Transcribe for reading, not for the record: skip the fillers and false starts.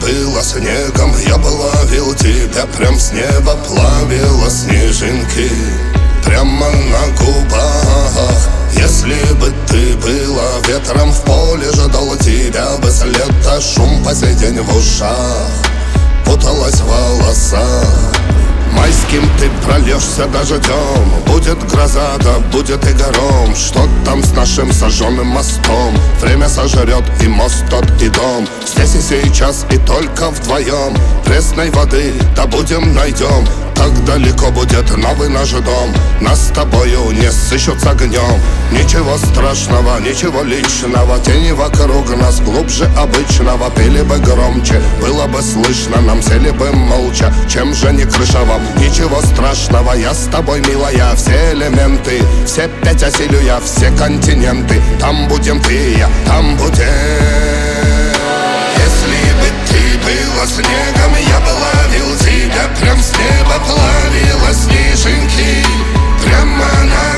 было снегом, я бы ловил тебя, прям с неба плавила снежинки прямо на губах. Если бы ты была ветром в поле, ждал тебя бы след, а шум по сей день в ушах путалась в волосах. Майским ты прольешься дождем, будет гроза, да будет и гром. Что там с нашим сожженным мостом? Время сожрет и мост тот, и дом. Здесь и сейчас, и только вдвоем. Пресной воды добудем, найдем. Так далеко будет новый наш дом. Нас с тобою не сыщут с огнем. Ничего страшного, ничего личного. Тени вокруг нас глубже обычного. Пели бы громче, было бы слышно. Нам сели бы молча, чем же не крыша вам. Ничего страшного, я с тобой, милая. Все элементы, все пять осилю я, все континенты. Там будем ты и я, там будем. Если бы ты была снегом, я бы ловил тебя, прям с неба плавила снежинки прямо на